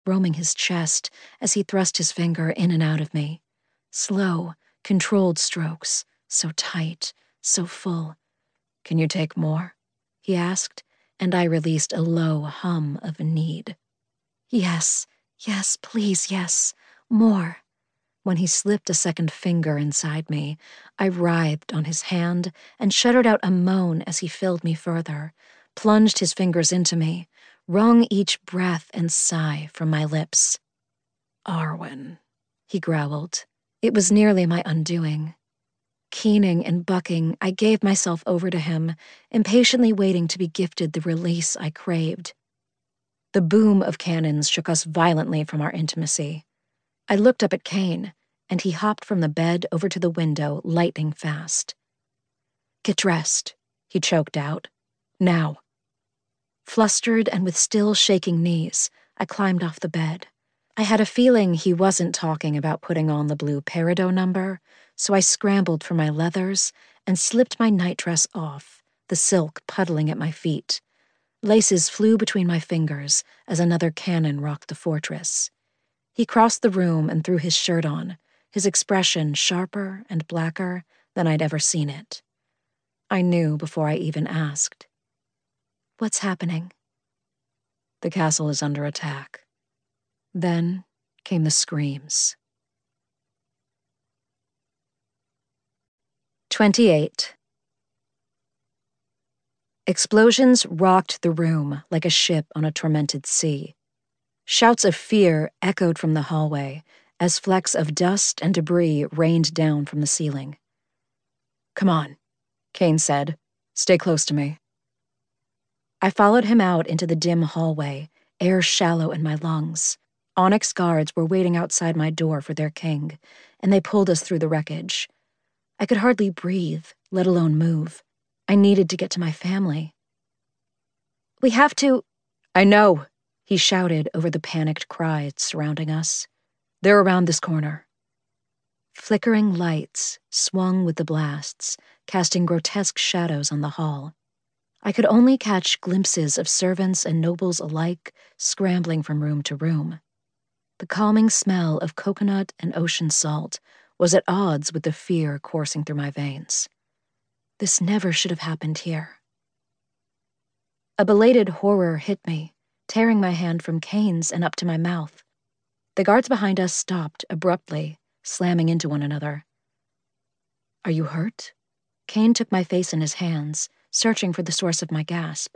roaming his chest as he thrust his finger in and out of me. Slow, controlled strokes, so tight, so full. "Can you take more?" he asked, and I released a low hum of need. Yes, please, yes, more. When he slipped a second finger inside me, I writhed on his hand and shuddered out a moan as he filled me further, plunged his fingers into me, wrung each breath and sigh from my lips. "Arwen," he growled. It was nearly my undoing. Keening and bucking, I gave myself over to him, impatiently waiting to be gifted the release I craved. The boom of cannons shook us violently from our intimacy. I looked up at Kane, and he hopped from the bed over to the window, lightning fast. "Get dressed," he choked out. "Now." Flustered and with still shaking knees, I climbed off the bed. I had a feeling he wasn't talking about putting on the blue peridot number, so I scrambled for my leathers and slipped my nightdress off, the silk puddling at my feet. Laces flew between my fingers as another cannon rocked the fortress. He crossed the room and threw his shirt on, his expression sharper and blacker than I'd ever seen it. I knew before I even asked. "What's happening?" "The castle is under attack." Then came the screams. 28. Explosions rocked the room like a ship on a tormented sea. Shouts of fear echoed from the hallway as flecks of dust and debris rained down from the ceiling. "Come on," Kane said. "Stay close to me." I followed him out into the dim hallway, air shallow in my lungs. Onyx guards were waiting outside my door for their king, and they pulled us through the wreckage. I could hardly breathe, let alone move. I needed to get to my family. "We have to—" "I know," he shouted over the panicked cries surrounding us. "They're around this corner." Flickering lights swung with the blasts, casting grotesque shadows on the hall. I could only catch glimpses of servants and nobles alike scrambling from room to room. The calming smell of coconut and ocean salt was at odds with the fear coursing through my veins. This never should have happened here. A belated horror hit me, tearing my hand from Kane's and up to my mouth. The guards behind us stopped abruptly, slamming into one another. "Are you hurt?" Kane took my face in his hands, searching for the source of my gasp.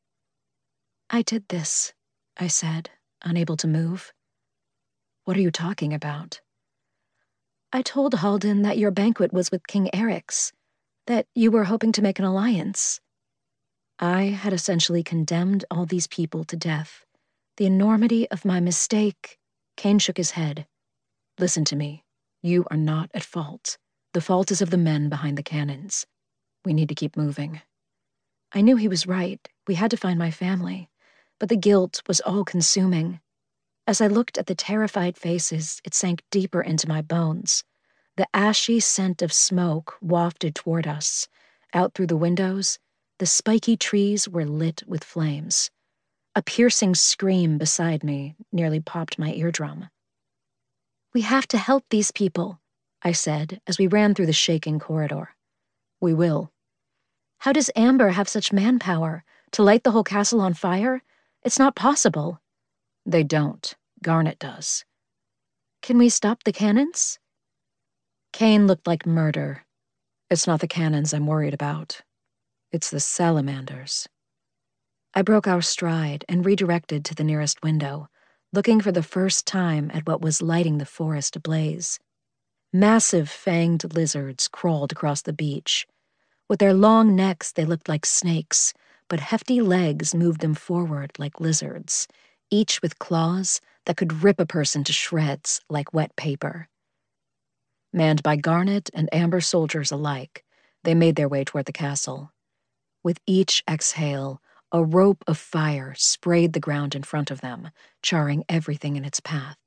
"I did this," I said, unable to move. "What are you talking about?" "I told Halden that your banquet was with King Eryx, that you were hoping to make an alliance." I had essentially condemned all these people to death. The enormity of my mistake. Kane shook his head. "Listen to me. You are not at fault. The fault is of the men behind the cannons. We need to keep moving." I knew he was right. We had to find my family. But the guilt was all-consuming. As I looked at the terrified faces, it sank deeper into my bones. The ashy scent of smoke wafted toward us. Out through the windows, the spiky trees were lit with flames. A piercing scream beside me nearly popped my eardrum. "We have to help these people," I said as we ran through the shaking corridor. "We will." "How does Amber have such manpower? To light the whole castle on fire? It's not possible." "They don't. Garnet does." "Can we stop the cannons?" Kane looked like murder. "It's not the cannons I'm worried about. It's the salamanders." I broke our stride and redirected to the nearest window, looking for the first time at what was lighting the forest ablaze. Massive fanged lizards crawled across the beach. With their long necks, they looked like snakes, but hefty legs moved them forward like lizards, each with claws that could rip a person to shreds like wet paper. Manned by Garnet and Amber soldiers alike, they made their way toward the castle. With each exhale, a rope of fire sprayed the ground in front of them, charring everything in its path.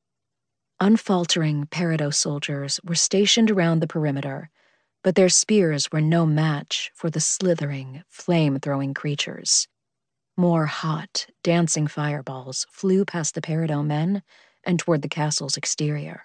Unfaltering peridot soldiers were stationed around the perimeter, but their spears were no match for the slithering, flame-throwing creatures. More hot, dancing fireballs flew past the Peridot men and toward the castle's exterior.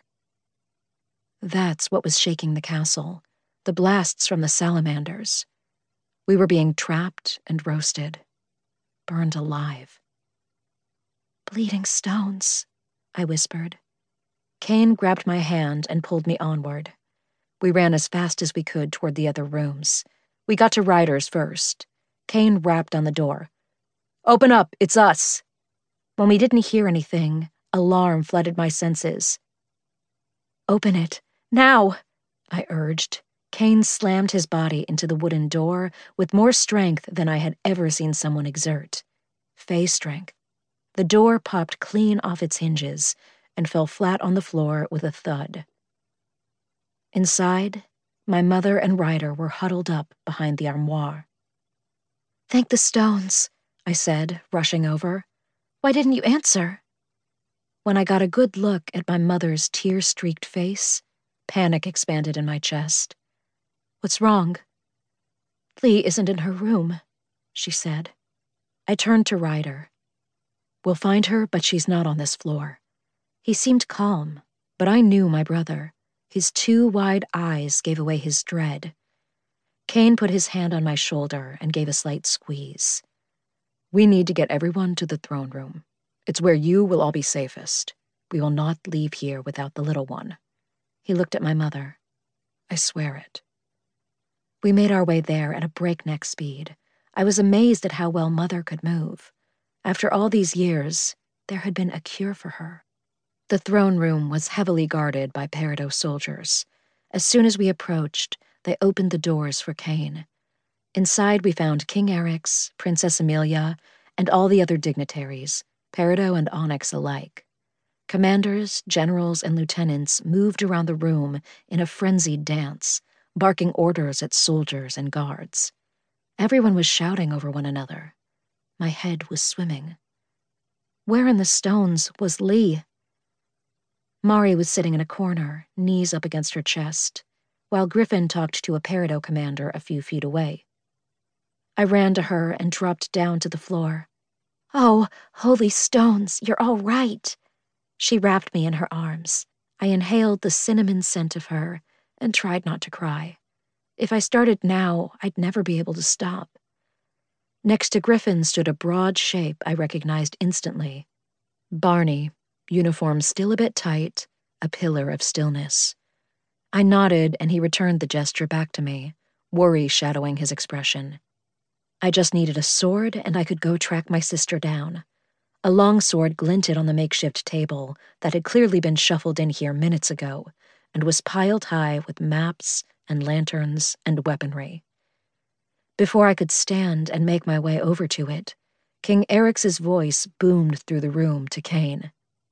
That's what was shaking the castle, the blasts from the salamanders. We were being trapped and roasted, burned alive. "Bleeding stones," I whispered. Kane grabbed my hand and pulled me onward. We ran as fast as we could toward the other rooms. We got to Ryder's first. Kane rapped on the door. "Open up, it's us." When we didn't hear anything, alarm flooded my senses. "Open it, now," I urged. Kane slammed his body into the wooden door with more strength than I had ever seen someone exert. Fey strength. The door popped clean off its hinges and fell flat on the floor with a thud. Inside, my mother and Ryder were huddled up behind the armoire. "Thank the stones," I said, rushing over. "Why didn't you answer?" When I got a good look at my mother's tear-streaked face, panic expanded in my chest. "What's wrong?" "Lee isn't in her room," she said. I turned to Ryder. "We'll find her, but she's not on this floor." He seemed calm, but I knew my brother. His two wide eyes gave away his dread. Kane put his hand on my shoulder and gave a slight squeeze. "We need to get everyone to the throne room. It's where you will all be safest. We will not leave here without the little one." He looked at my mother. "I swear it." We made our way there at a breakneck speed. I was amazed at how well Mother could move. After all these years, there had been a cure for her. The throne room was heavily guarded by Peridot soldiers. As soon as we approached, they opened the doors for Kane. Inside we found King Eryx, Princess Emilia, and all the other dignitaries, Peridot and Onyx alike. Commanders, generals, and lieutenants moved around the room in a frenzied dance, barking orders at soldiers and guards. Everyone was shouting over one another. My head was swimming. Where in the stones was Lee? Mari was sitting in a corner, knees up against her chest, while Griffin talked to a Peridot commander a few feet away. I ran to her and dropped down to the floor. "Oh, holy stones, you're all right." She wrapped me in her arms. I inhaled the cinnamon scent of her and tried not to cry. If I started now, I'd never be able to stop. Next to Griffin stood a broad shape I recognized instantly. Barney, uniform still a bit tight, a pillar of stillness. I nodded and he returned the gesture back to me, worry shadowing his expression. I just needed a sword and I could go track my sister down. A long sword glinted on the makeshift table that had clearly been shuffled in here minutes ago and was piled high with maps and lanterns and weaponry. Before I could stand and make my way over to it, King Eryx's voice boomed through the room to Kane.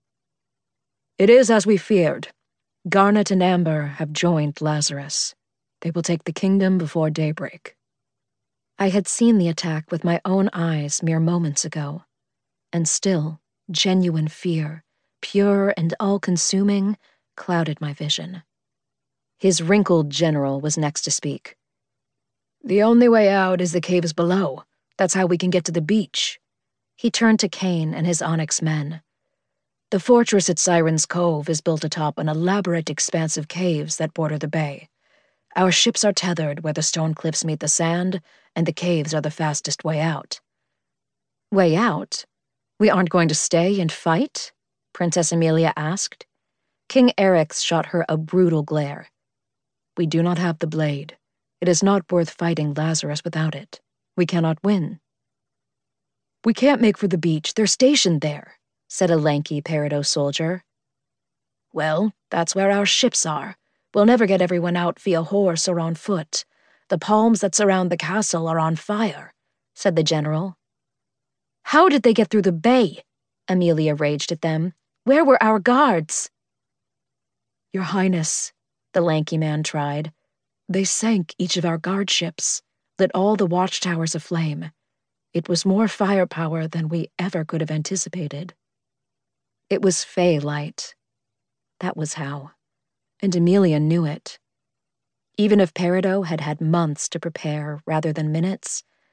"It is as we feared. Garnet and Amber have joined Lazarus. They will take the kingdom before daybreak." I had seen the attack with my own eyes mere moments ago, and still, genuine fear, pure and all-consuming, clouded my vision. His wrinkled general was next to speak. "The only way out is the caves below. That's how we can get to the beach." He turned to Kane and his Onyx men. "The fortress at Siren's Cove is built atop an elaborate expanse of caves that border the bay. Our ships are tethered where the stone cliffs meet the sand, and the caves are the fastest way out." "Way out? We aren't going to stay and fight?" Princess Emilia asked. King Eryx shot her a brutal glare. "We do not have the blade. It is not worth fighting Lazarus without it. We cannot win." "We can't make for the beach. They're stationed there," said a lanky Peridot soldier. "Well, that's where our ships are. We'll never get everyone out via horse or on foot. The palms that surround the castle are on fire," said the general. "How did they get through the bay?" Emilia raged at them. "Where were our guards?" "Your Highness," the lanky man tried, "they sank each of our guard ships, lit all the watchtowers aflame. It was more firepower than we ever could have anticipated." It was Fey light. That was how. And Emilia knew it. Even if Peridot had had months to prepare rather than minutes,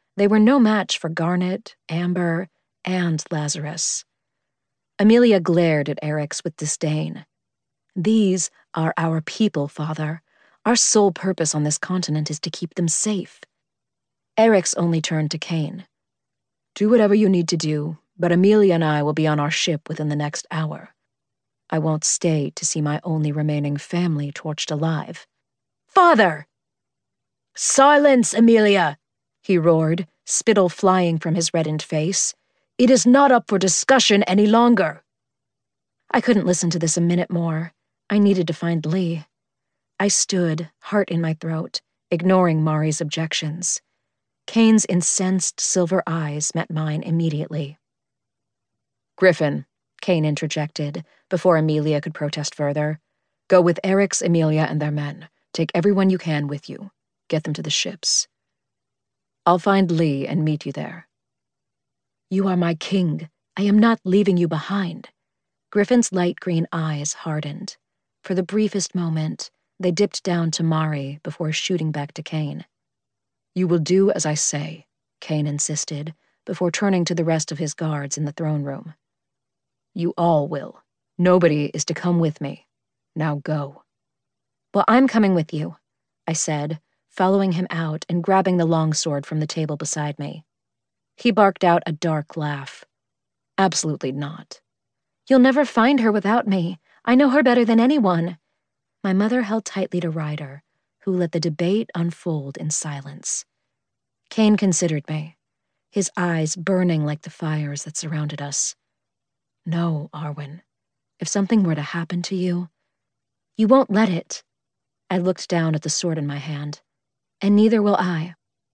They were no match for Garnet, Amber, and Lazarus. Amelia glared at Eric's with disdain. "These are our people, Father. Our sole purpose on this continent is to keep them safe." Eric's only turned to Kane. "Do whatever you need to do, but Amelia and I will be on our ship within the next hour. I won't stay to see my only remaining family torched alive." "Father!" "Silence, Amelia!" he roared, spittle flying from his reddened face. "It is not up for discussion any longer." I couldn't listen to this a minute more. I needed to find Lee. I stood, heart in my throat, ignoring Mari's objections. Kane's incensed silver eyes met mine immediately. "Griffin," Kane interjected, before Amelia could protest further. "Go with Eric's, Amelia, and their men. Take everyone you can with you. Get them to the ships. I'll find Lee and meet you there." "You are my king. I am not leaving you behind." Griffin's light green eyes hardened. For the briefest moment, they dipped down to Mari before shooting back to Kane. "You will do as I say," Kane insisted, before turning to the rest of his guards in the throne room. "You all will. Nobody is to come with me. Now go." "Well, I'm coming with you," I said, following him out and grabbing the longsword from the table beside me. He barked out a dark laugh. "Absolutely not." "You'll never find her without me. I know her better than anyone." My mother held tightly to Ryder, who let the debate unfold in silence. Kane considered me, his eyes burning like the fires that surrounded us. "No, Arwen. If something were to happen to you..." "You won't let it." I looked down at the sword in my hand. "And neither will I."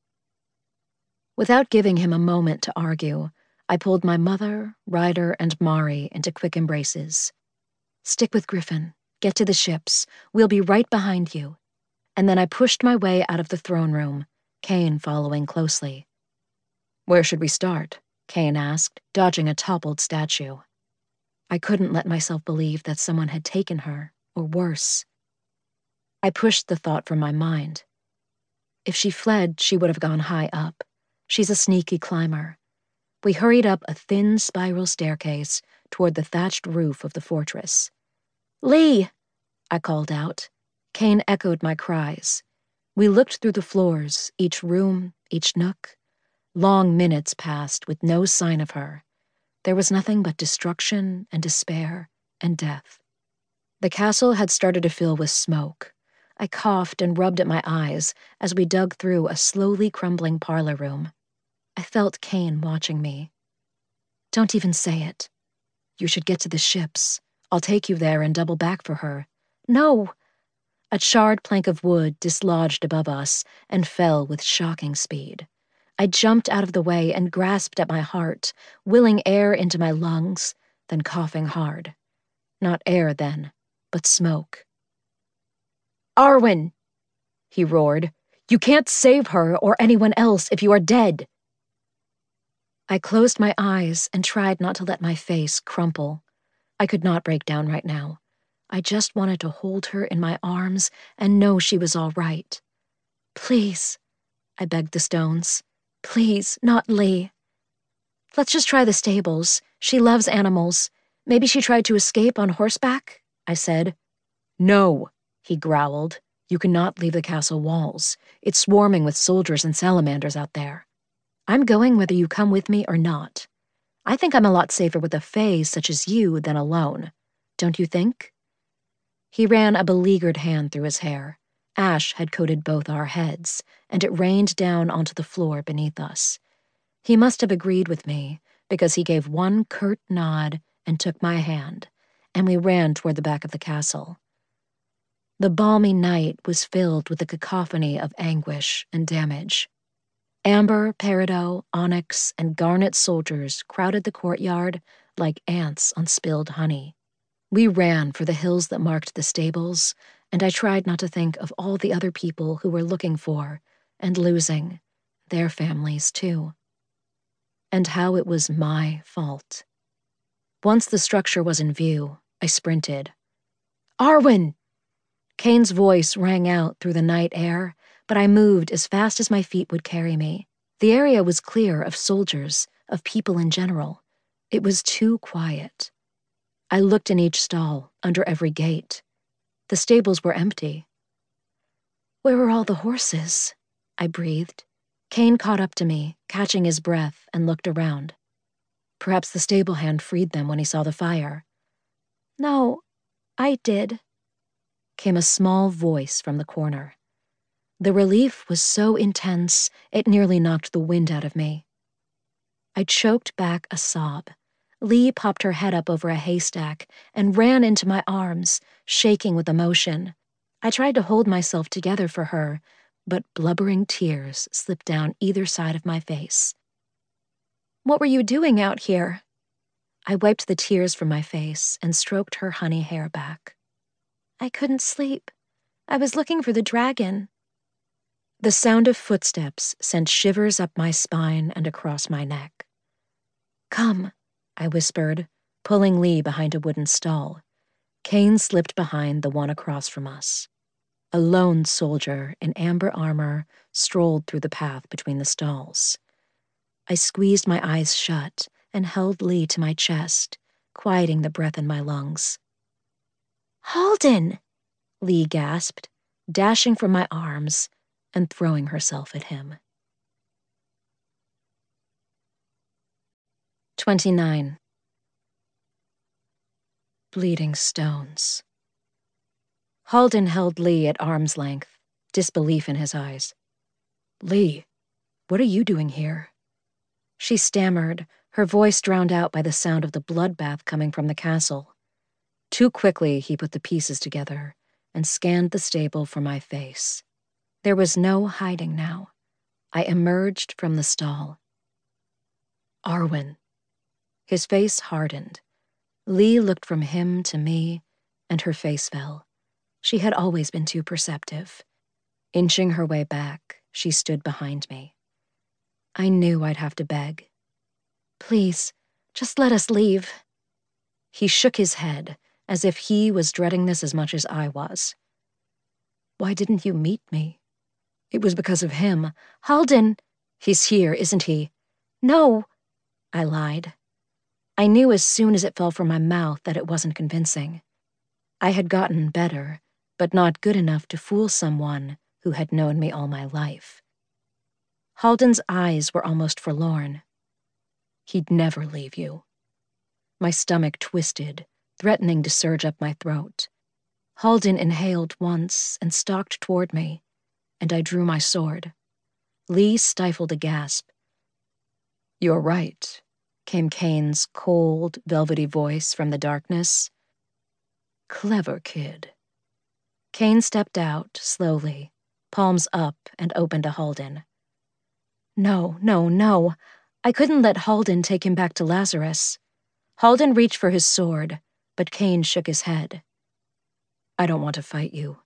Without giving him a moment to argue, I pulled my mother, Ryder, and Mari into quick embraces. "Stick with Griffin. Get to the ships. We'll be right behind you." And then I pushed my way out of the throne room, Kane following closely. "Where should we start?" Kane asked, dodging a toppled statue. I couldn't let myself believe that someone had taken her, or worse. I pushed the thought from my mind. If she fled, she would have gone high up. She's a sneaky climber. We hurried up a thin spiral staircase toward the thatched roof of the fortress. "Lee!" I called out. Kane echoed my cries. We looked through the floors, each room, each nook. Long minutes passed with no sign of her. There was nothing but destruction and despair and death. The castle had started to fill with smoke. I coughed and rubbed at my eyes as we dug through a slowly crumbling parlor room. I felt Kane watching me. "Don't even say it. You should get to the ships. I'll take you there and double back for her." "No!" A charred plank of wood dislodged above us and fell with shocking speed. I jumped out of the way and grasped at my heart, willing air into my lungs, then coughing hard. Not air then, but smoke. "Arwen!" he roared. "You can't save her or anyone else if you are dead." I closed my eyes and tried not to let my face crumple. I could not break down right now. I just wanted to hold her in my arms and know she was all right. "Please," I begged the stones. "Please, not Lee." "Let's just try the stables. She loves animals. Maybe she tried to escape on horseback," I said. "No," he growled. "You cannot leave the castle walls. It's swarming with soldiers and salamanders out there. I'm going whether you come with me or not. I think I'm a lot safer with a fae such as you than alone. Don't you think?" He ran a beleaguered hand through his hair. Ash had coated both our heads, and it rained down onto the floor beneath us. He must have agreed with me, because he gave one curt nod and took my hand, and we ran toward the back of the castle. The balmy night was filled with a cacophony of anguish and damage. Amber, peridot, onyx, and garnet soldiers crowded the courtyard like ants on spilled honey. We ran for the hills that marked the stables, and I tried not to think of all the other people who were looking for and losing their families too. And how it was my fault. Once the structure was in view, I sprinted. "Arwen!" Kane's voice rang out through the night air, but I moved as fast as my feet would carry me. The area was clear of soldiers, of people in general. It was too quiet. I looked in each stall, under every gate. The stables were empty. "Where are all the horses?" I breathed. Kane caught up to me, catching his breath, and looked around. Perhaps the stable hand freed them when he saw the fire. "No, I did," came a small voice from the corner. The relief was so intense, it nearly knocked the wind out of me. I choked back a sob. Lee popped her head up over a haystack and ran into my arms, shaking with emotion. I tried to hold myself together for her, but blubbering tears slipped down either side of my face. "What were you doing out here?" I wiped the tears from my face and stroked her honey hair back. "I couldn't sleep. I was looking for the dragon." The sound of footsteps sent shivers up my spine and across my neck. "Come," I whispered, pulling Lee behind a wooden stall. Kane slipped behind the one across from us. A lone soldier in amber armor strolled through the path between the stalls. I squeezed my eyes shut and held Lee to my chest, quieting the breath in my lungs. "Halden!" Lee gasped, dashing from my arms and throwing herself at him. 29. Bleeding stones. Halden held Lee at arm's length, disbelief in his eyes. "Lee, what are you doing here?" She stammered, her voice drowned out by the sound of the bloodbath coming from the castle. Too quickly, he put the pieces together and scanned the stable for my face. There was no hiding now. I emerged from the stall. "Arwen." His face hardened. Lee looked from him to me, and her face fell. She had always been too perceptive. Inching her way back, she stood behind me. I knew I'd have to beg. "Please, just let us leave." He shook his head, as if he was dreading this as much as I was. "Why didn't you meet me?" "It was because of him." "Halden!" "He's here, isn't he?" "No," I lied. I knew as soon as it fell from my mouth that it wasn't convincing. I had gotten better, but not good enough to fool someone who had known me all my life. Halden's eyes were almost forlorn. "He'd never leave you." My stomach twisted, threatening to surge up my throat. Halden inhaled once and stalked toward me, and I drew my sword. Lee stifled a gasp. "You're right," came Kane's cold, velvety voice from the darkness. "Clever kid." Kane stepped out, slowly, palms up, and opened to Halden. "No, no, no." I couldn't let Halden take him back to Lazarus. Halden reached for his sword, but Kane shook his head. "I don't want to fight you."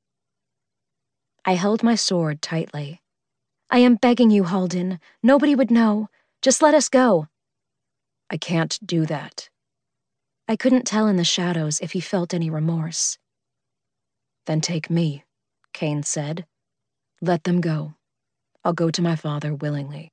I held my sword tightly. "I am begging you, Halden. Nobody would know. Just let us go." "I can't do that." I couldn't tell in the shadows if he felt any remorse. "Then take me," Kane said. "Let them go. I'll go to my father willingly."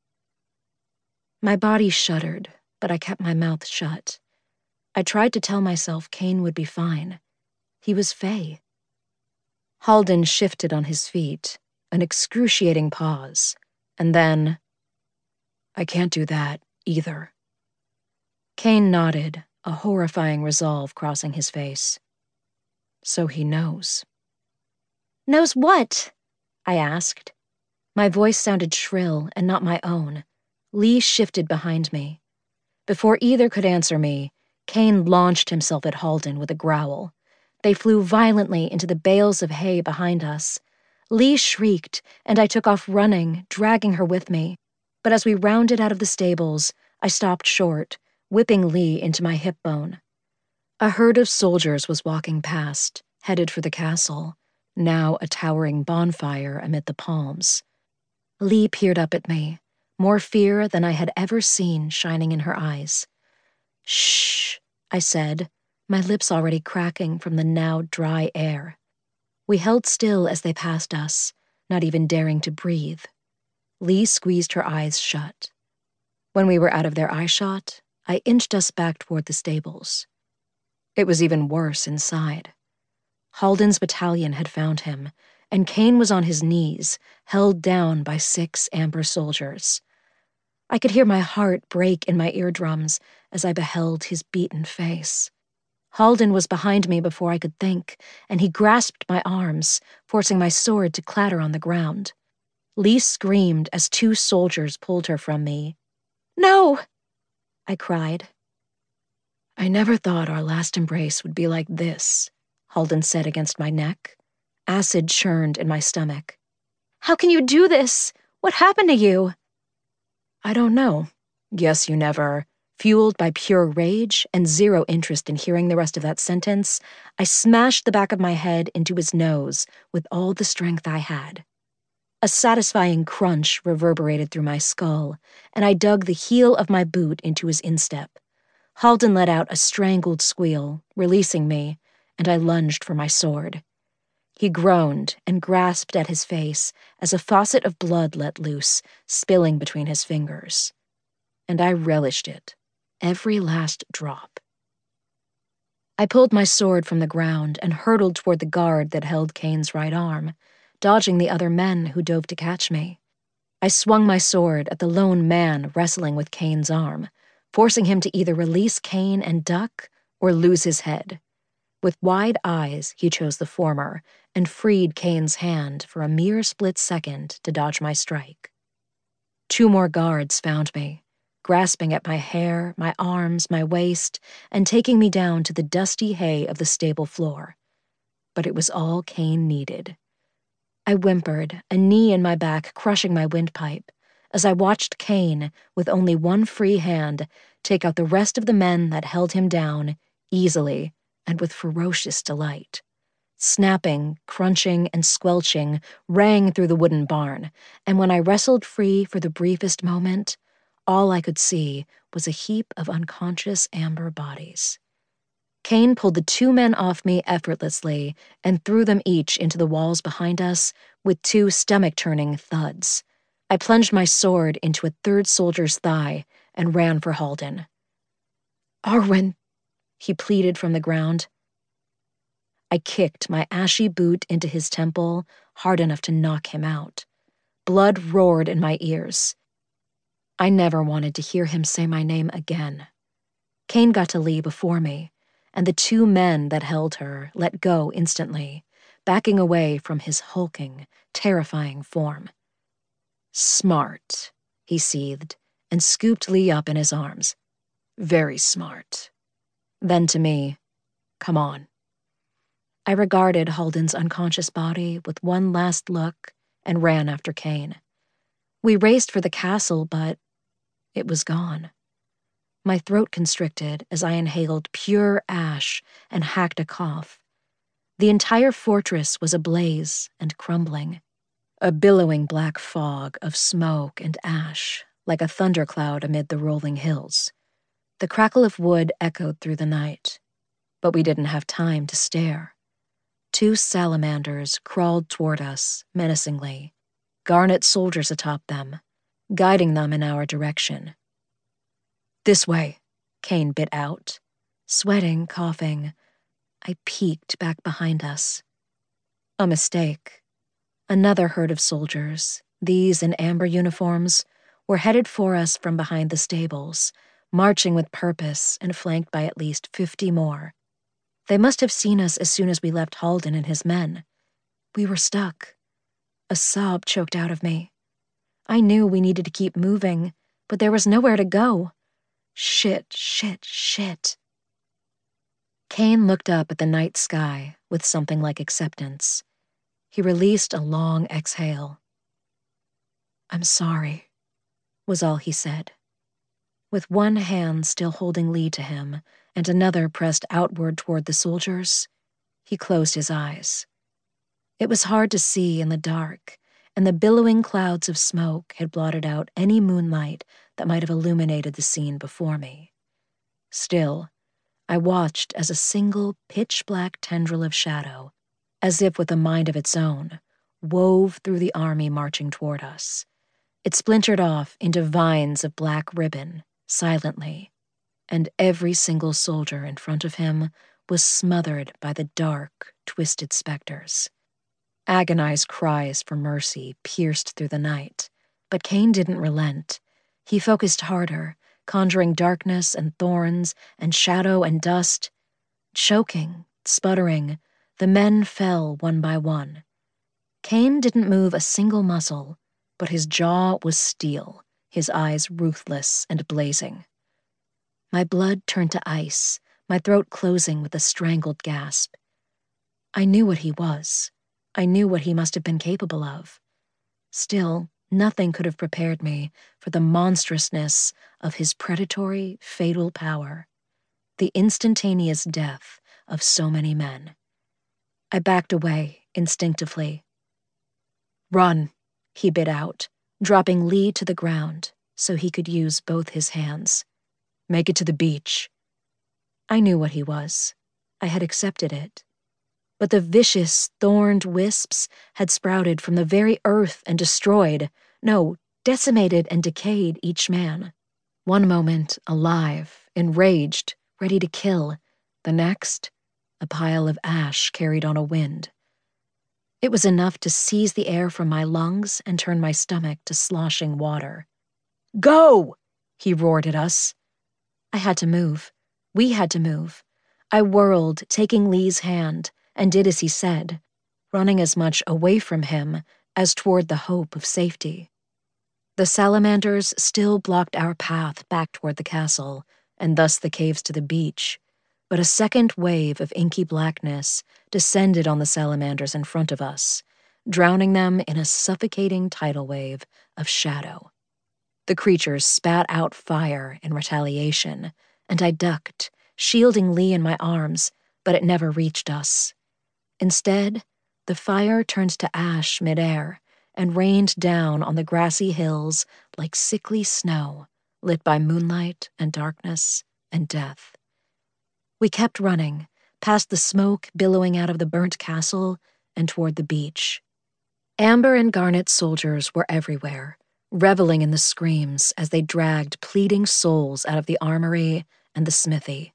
My body shuddered, but I kept my mouth shut. I tried to tell myself Kane would be fine. He was Faye. Halden shifted on his feet, an excruciating pause, and then, "I can't do that, either." Kane nodded, a horrifying resolve crossing his face. "So he knows." "Knows what?" I asked. My voice sounded shrill and not my own. Lee shifted behind me. Before either could answer me, Kane launched himself at Halden with a growl. They flew violently into the bales of hay behind us. Lee shrieked, and I took off running, dragging her with me. But as we rounded out of the stables, I stopped short, whipping Lee into my hip bone. A herd of soldiers was walking past, headed for the castle, now a towering bonfire amid the palms. Lee peered up at me, more fear than I had ever seen shining in her eyes. "Shh," I said, my lips already cracking from the now dry air. We held still as they passed us, not even daring to breathe. Lee squeezed her eyes shut. When we were out of their eyeshot, I inched us back toward the stables. It was even worse inside. Halden's battalion had found him, and Kane was on his knees, held down by 6 Amber soldiers. I could hear my heart break in my eardrums as I beheld his beaten face. Halden was behind me before I could think, and he grasped my arms, forcing my sword to clatter on the ground. Lee screamed as 2 soldiers pulled her from me. "No!" I cried. "I never thought our last embrace would be like this," Halden said against my neck. Acid churned in my stomach. "How can you do this? What happened to you?" "I don't know. Guess you never." Fueled by pure rage and 0 interest in hearing the rest of that sentence, I smashed the back of my head into his nose with all the strength I had. A satisfying crunch reverberated through my skull, and I dug the heel of my boot into his instep. Halden let out a strangled squeal, releasing me, and I lunged for my sword. He groaned and grasped at his face as a faucet of blood let loose, spilling between his fingers. And I relished it, every last drop. I pulled my sword from the ground and hurtled toward the guard that held Kane's right arm, dodging the other men who dove to catch me. I swung my sword at the lone man wrestling with Kane's arm, forcing him to either release Kane and duck or lose his head. With wide eyes, he chose the former and freed Kane's hand for a mere split second to dodge my strike. 2 more guards found me, grasping at my hair, my arms, my waist, and taking me down to the dusty hay of the stable floor. But it was all Kane needed. I whimpered, a knee in my back crushing my windpipe, as I watched Kane, with only one free hand, take out the rest of the men that held him down, easily and with ferocious delight. Snapping, crunching, and squelching rang through the wooden barn, and when I wrestled free for the briefest moment, all I could see was a heap of unconscious amber bodies. Kane pulled the 2 men off me effortlessly and threw them each into the walls behind us with 2 stomach-turning thuds. I plunged my sword into a 3rd soldier's thigh and ran for Halden. "Arwen," he pleaded from the ground. I kicked my ashy boot into his temple, hard enough to knock him out. Blood roared in my ears. I never wanted to hear him say my name again. Kane got to Lee before me, and the 2 men that held her let go instantly, backing away from his hulking, terrifying form. "Smart," he seethed, and scooped Lee up in his arms. "Very smart." Then to me, "Come on." I regarded Halden's unconscious body with one last look and ran after Kane. We raced for the castle, but it was gone. My throat constricted as I inhaled pure ash and hacked a cough. The entire fortress was ablaze and crumbling, a billowing black fog of smoke and ash, like a thundercloud amid the rolling hills. The crackle of wood echoed through the night, but we didn't have time to stare. 2 salamanders crawled toward us, menacingly, garnet soldiers atop them, guiding them in our direction. "This way," Kane bit out. Sweating, coughing, I peeked back behind us. A mistake. Another herd of soldiers, these in amber uniforms, were headed for us from behind the stables, marching with purpose and flanked by at least 50 more. They must have seen us as soon as we left Halden and his men. We were stuck. A sob choked out of me. I knew we needed to keep moving, but there was nowhere to go. Shit, shit, shit. Kane looked up at the night sky with something like acceptance. He released a long exhale. "I'm sorry," was all he said. With one hand still holding Lee to him and another pressed outward toward the soldiers, he closed his eyes. It was hard to see in the dark, and the billowing clouds of smoke had blotted out any moonlight that might have illuminated the scene before me. Still, I watched as a single pitch-black tendril of shadow, as if with a mind of its own, wove through the army marching toward us. It splintered off into vines of black ribbon, silently, and every single soldier in front of him was smothered by the dark, twisted specters. Agonized cries for mercy pierced through the night, but Cain didn't relent. He focused harder, conjuring darkness and thorns and shadow and dust. Choking, sputtering, the men fell one by one. Cain didn't move a single muscle, but his jaw was steel, his eyes ruthless and blazing. My blood turned to ice, my throat closing with a strangled gasp. I knew what he was. I knew what he must have been capable of. Still, nothing could have prepared me for the monstrousness of his predatory, fatal power, the instantaneous death of so many men. I backed away instinctively. "Run," he bid out, dropping Lee to the ground so he could use both his hands. "Make it to the beach." I knew what he was. I had accepted it. But the vicious, thorned wisps had sprouted from the very earth and destroyed, no, decimated and decayed each man. One moment, alive, enraged, ready to kill. The next, a pile of ash carried on a wind. It was enough to seize the air from my lungs and turn my stomach to sloshing water. "Go!" he roared at us. I had to move. We had to move. I whirled, taking Lee's hand, and did as he said, running as much away from him as toward the hope of safety. The salamanders still blocked our path back toward the castle, and thus the caves to the beach, but a second wave of inky blackness descended on the salamanders in front of us, drowning them in a suffocating tidal wave of shadow. The creatures spat out fire in retaliation, and I ducked, shielding Lee in my arms, but it never reached us. Instead, the fire turned to ash midair and rained down on the grassy hills like sickly snow, lit by moonlight and darkness and death. We kept running, past the smoke billowing out of the burnt castle and toward the beach. Amber and Garnet soldiers were everywhere, reveling in the screams as they dragged pleading souls out of the armory and the smithy.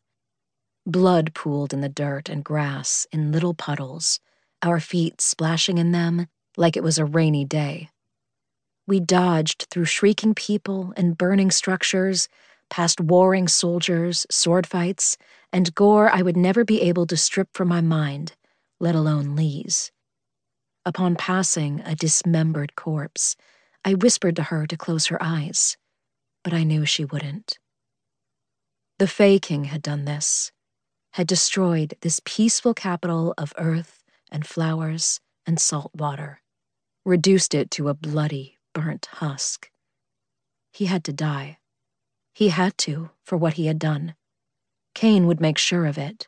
Blood pooled in the dirt and grass in little puddles, our feet splashing in them like it was a rainy day. We dodged through shrieking people and burning structures, past warring soldiers, sword fights, and gore I would never be able to strip from my mind, let alone Lee's. Upon passing a dismembered corpse, I whispered to her to close her eyes, but I knew she wouldn't. The Fae King had done this, had destroyed this peaceful capital of earth and flowers and salt water, reduced it to a bloody, burnt husk. He had to die. He had to, for what he had done. Cain would make sure of it.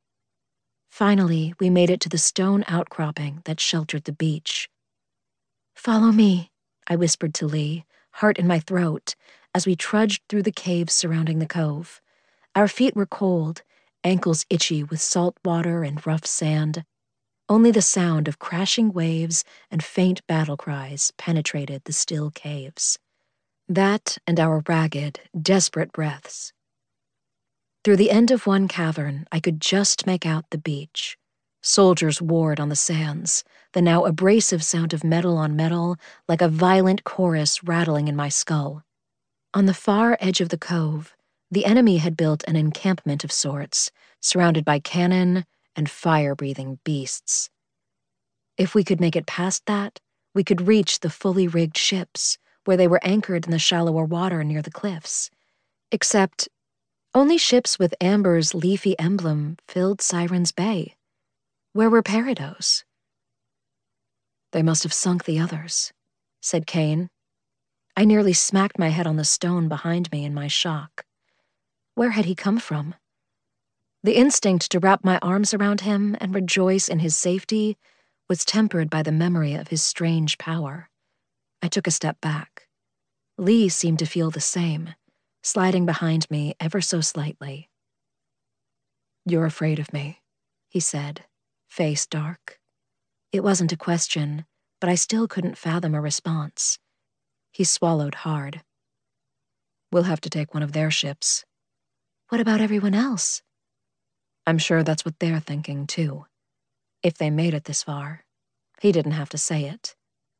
Finally, we made it to the stone outcropping that sheltered the beach. "Follow me," I whispered to Lee, heart in my throat, as we trudged through the caves surrounding the cove. Our feet were cold, ankles itchy with salt water and rough sand. Only the sound of crashing waves and faint battle cries penetrated the still caves. That and our ragged, desperate breaths. Through the end of one cavern, I could just make out the beach. Soldiers warred on the sands, the now abrasive sound of metal on metal like a violent chorus rattling in my skull. On the far edge of the cove, the enemy had built an encampment of sorts, surrounded by cannon and fire-breathing beasts. If we could make it past that, we could reach the fully rigged ships, where they were anchored in the shallower water near the cliffs. Except, only ships with Amber's leafy emblem filled Siren's Bay. Where were Peridot's? "They must have sunk the others," said Cain. I nearly smacked my head on the stone behind me in my shock. Where had he come from? The instinct to wrap my arms around him and rejoice in his safety was tempered by the memory of his strange power. I took a step back. Lee seemed to feel the same, sliding behind me ever so slightly. "You're afraid of me," he said, face dark. It wasn't a question, but I still couldn't fathom a response. He swallowed hard. We'll have to take one of their ships. What about everyone else? I'm sure that's what they're thinking, too. If they made it this far. He didn't have to say it.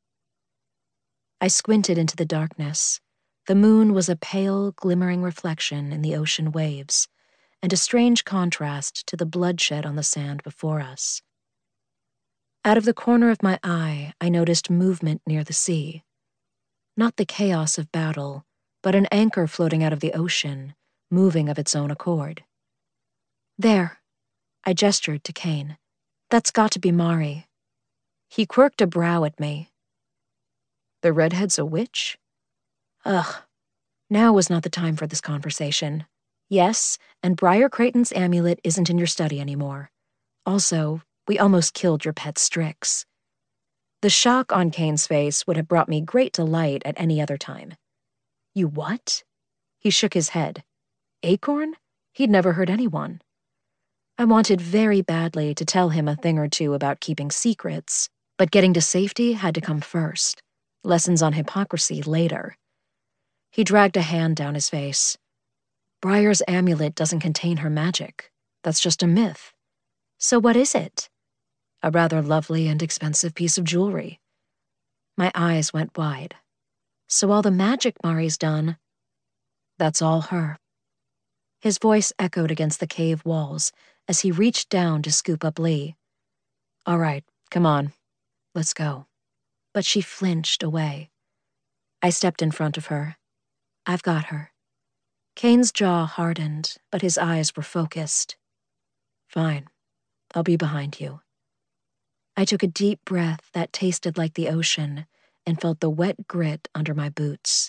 I squinted into the darkness. The moon was a pale, glimmering reflection in the ocean waves, and a strange contrast to the bloodshed on the sand before us. Out of the corner of my eye, I noticed movement near the sea. Not the chaos of battle, but an anchor floating out of the ocean, moving of its own accord. There, I gestured to Kane. That's got to be Mari. He quirked a brow at me. The redhead's a witch? Ugh. Now was not the time for this conversation. Yes, and Briar Creighton's amulet isn't in your study anymore. Also, we almost killed your pet Strix. The shock on Kane's face would have brought me great delight at any other time. You what? He shook his head. Acorn? He'd never heard anyone. I wanted very badly to tell him a thing or two about keeping secrets, but getting to safety had to come first. Lessons on hypocrisy later. He dragged a hand down his face. Briar's amulet doesn't contain her magic. That's just a myth. So what is it? A rather lovely and expensive piece of jewelry. My eyes went wide. So all the magic Mari's done, that's all her. His voice echoed against the cave walls as he reached down to scoop up Lee. All right, come on. Let's go. But she flinched away. I stepped in front of her. I've got her. Kane's jaw hardened, but his eyes were focused. Fine. I'll be behind you. I took a deep breath that tasted like the ocean and felt the wet grit under my boots.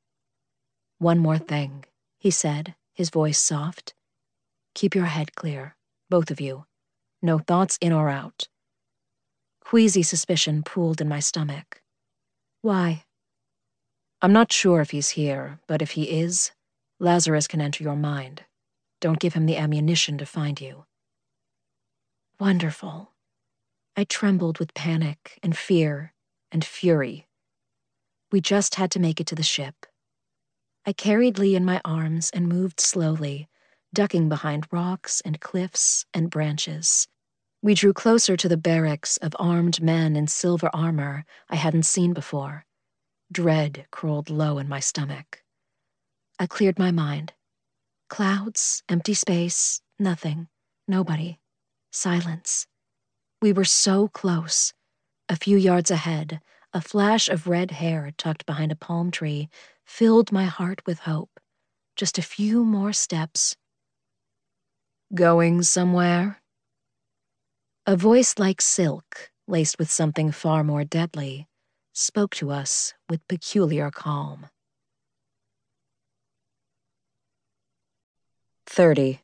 One more thing, he said, his voice soft. Keep your head clear, both of you. No thoughts in or out. Queasy suspicion pooled in my stomach. Why? I'm not sure if he's here, but if he is, Lazarus can enter your mind. Don't give him the ammunition to find you. Wonderful. I trembled with panic and fear and fury. We just had to make it to the ship. I carried Lee in my arms and moved slowly, ducking behind rocks and cliffs and branches. We drew closer to the barracks of armed men in silver armor I hadn't seen before. Dread crawled low in my stomach. I cleared my mind. Clouds, empty space, nothing, nobody. Silence. We were so close. A few yards ahead, a flash of red hair tucked behind a palm tree filled my heart with hope. Just a few more steps. Going somewhere? A voice like silk, laced with something far more deadly, spoke to us with peculiar calm. 30.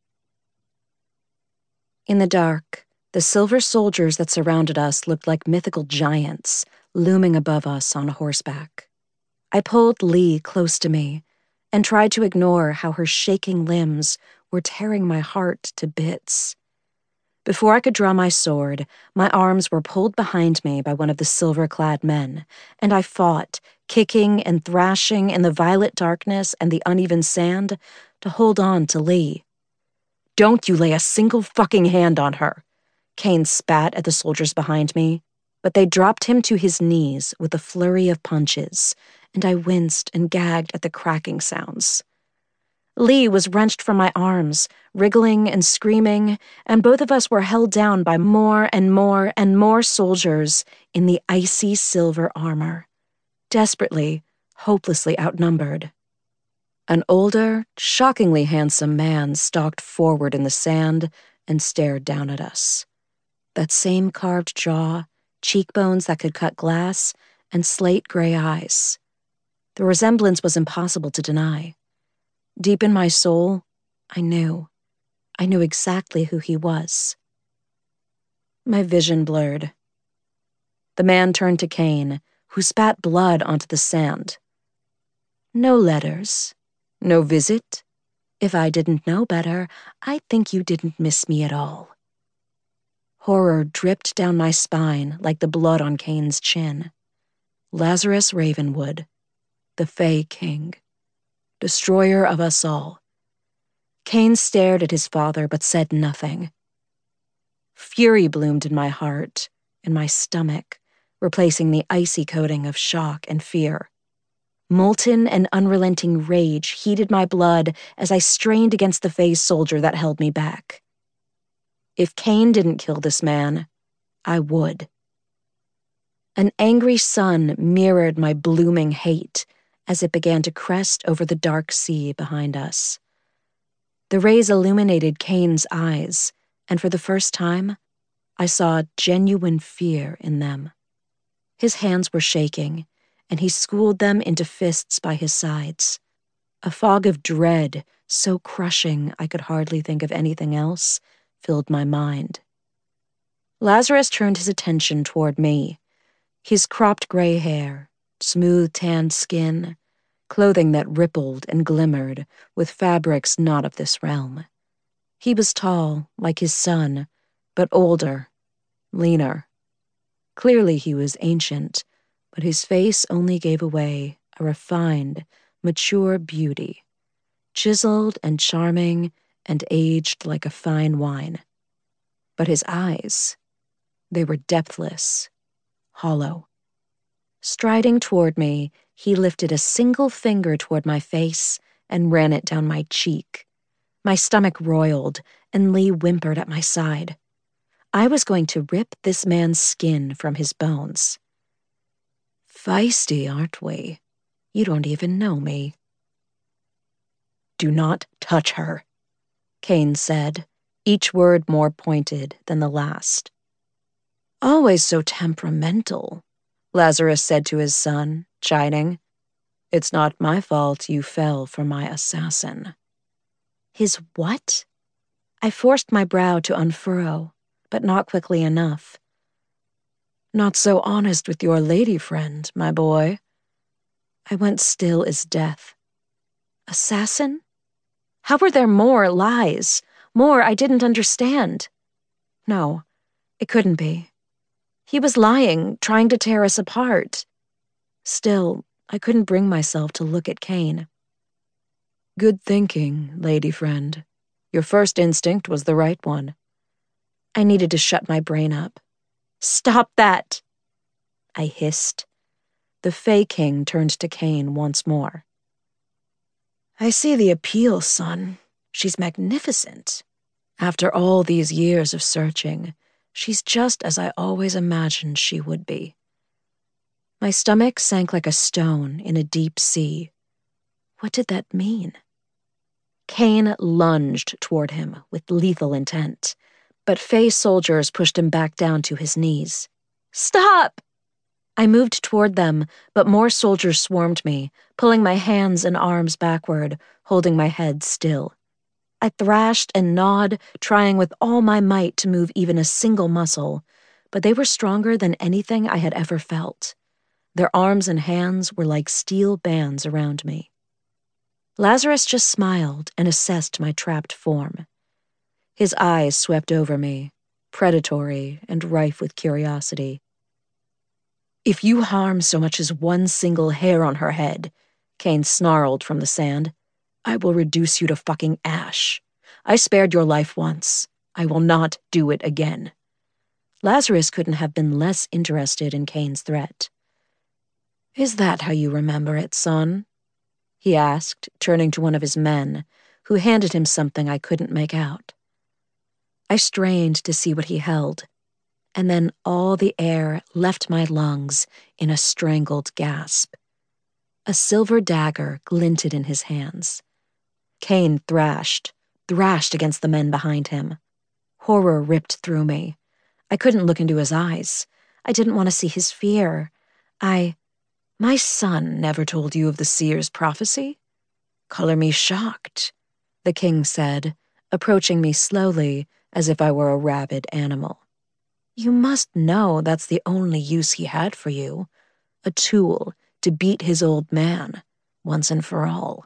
In the dark, the silver soldiers that surrounded us looked like mythical giants, looming above us on horseback. I pulled Lee close to me and tried to ignore how her shaking limbs were tearing my heart to bits. Before I could draw my sword, my arms were pulled behind me by one of the silver-clad men, and I fought, kicking and thrashing in the violet darkness and the uneven sand to hold on to Lee. Don't you lay a single fucking hand on her, Kane spat at the soldiers behind me, but they dropped him to his knees with a flurry of punches, and I winced and gagged at the cracking sounds. Lee was wrenched from my arms, wriggling and screaming, and both of us were held down by more and more and more soldiers in the icy silver armor, desperately, hopelessly outnumbered. An older, shockingly handsome man stalked forward in the sand and stared down at us. That same carved jaw, cheekbones that could cut glass, and slate-gray eyes. The resemblance was impossible to deny. Deep in my soul, I knew exactly who he was. My vision blurred. The man turned to Kane, who spat blood onto the sand. No letters, no visit. If I didn't know better, I'd think you didn't miss me at all. Horror dripped down my spine like the blood on Kane's chin. Lazarus Ravenwood, the Fey King, destroyer of us all. Cain stared at his father but said nothing. Fury bloomed in my heart, in my stomach, replacing the icy coating of shock and fear. Molten and unrelenting rage heated my blood as I strained against the Fey soldier that held me back. If Cain didn't kill this man, I would. An angry sun mirrored my blooming hate as it began to crest over the dark sea behind us. The rays illuminated Cain's eyes, and for the first time, I saw genuine fear in them. His hands were shaking, and he schooled them into fists by his sides. A fog of dread, so crushing I could hardly think of anything else, filled my mind. Lazarus turned his attention toward me. His cropped gray hair, smooth tanned skin, clothing that rippled and glimmered with fabrics not of this realm. He was tall, like his son, but older, leaner. Clearly he was ancient, but his face only gave away a refined, mature beauty, chiseled and charming and aged like a fine wine. But his eyes, they were depthless, hollow. Striding toward me, he lifted a single finger toward my face and ran it down my cheek. My stomach roiled, and Lee whimpered at my side. I was going to rip this man's skin from his bones. Feisty, aren't we? You don't even know me. Do not touch her, Cain said, each word more pointed than the last. Always so temperamental, Lazarus said to his son, chiding. It's not my fault you fell for my assassin. His what? I forced my brow to unfurrow, but not quickly enough. Not so honest with your lady friend, my boy. I went still as death. Assassin? How were there more lies? More I didn't understand? No, it couldn't be. He was lying, trying to tear us apart. Still, I couldn't bring myself to look at Cain. Good thinking, lady friend. Your first instinct was the right one. I needed to shut my brain up. Stop that! I hissed. The Fey King turned to Cain once more. I see the appeal, son. She's magnificent. After all these years of searching, she's just as I always imagined she would be. My stomach sank like a stone in a deep sea. What did that mean? Cain lunged toward him with lethal intent, but Fey soldiers pushed him back down to his knees. Stop! I moved toward them, but more soldiers swarmed me, pulling my hands and arms backward, holding my head still. I thrashed and gnawed, trying with all my might to move even a single muscle, but they were stronger than anything I had ever felt. Their arms and hands were like steel bands around me. Lazarus just smiled and assessed my trapped form. His eyes swept over me, predatory and rife with curiosity. If you harm so much as one single hair on her head, Cain snarled from the sand, I will reduce you to fucking ash. I spared your life once. I will not do it again. Lazarus couldn't have been less interested in Cain's threat. Is that how you remember it, son? He asked, turning to one of his men, who handed him something I couldn't make out. I strained to see what he held, and then all the air left my lungs in a strangled gasp. A silver dagger glinted in his hands. Cain thrashed against the men behind him. Horror ripped through me. I couldn't look into his eyes. I didn't want to see his fear. My son never told you of the seer's prophecy? Color me shocked, the king said, approaching me slowly as if I were a rabid animal. You must know that's the only use he had for you, a tool to beat his old man, once and for all.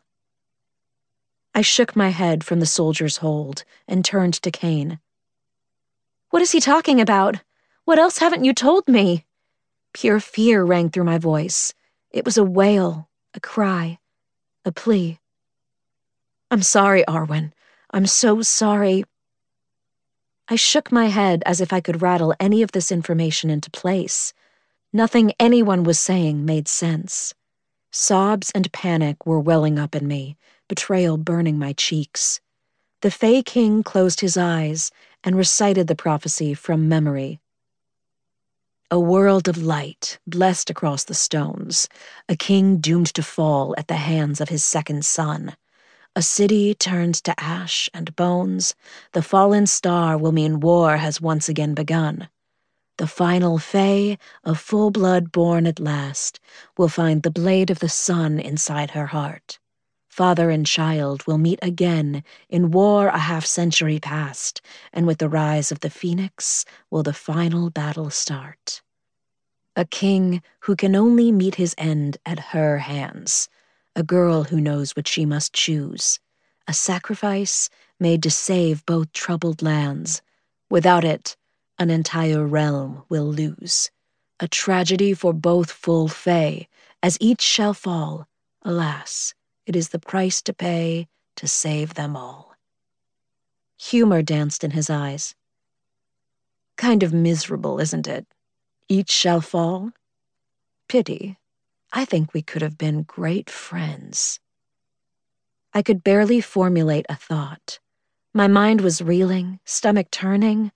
I shook my head from the soldier's hold and turned to Cain. What is he talking about? What else haven't you told me? Pure fear rang through my voice. It was a wail, a cry, a plea. "I'm sorry, Arwen. I'm so sorry." I shook my head as if I could rattle any of this information into place. Nothing anyone was saying made sense. Sobs and panic were welling up in me, betrayal burning my cheeks. The Fae King closed his eyes and recited the prophecy from memory. "A world of light, blessed across the stones, a king doomed to fall at the hands of his second son. A city turned to ash and bones, the fallen star will mean war has once again begun. The final Fae, a full blood born at last, will find the blade of the sun inside her heart. Father and child will meet again in war a half-century past, and with the rise of the Phoenix will the final battle start. A king who can only meet his end at her hands. A girl who knows what she must choose. A sacrifice made to save both troubled lands. Without it, an entire realm will lose. A tragedy for both full Fae, as each shall fall. Alas, it is the price to pay to save them all." Humor danced in his eyes. "Kind of miserable, isn't it? Each shall fall? Pity. I think we could have been great friends." I could barely formulate a thought. My mind was reeling, stomach turning.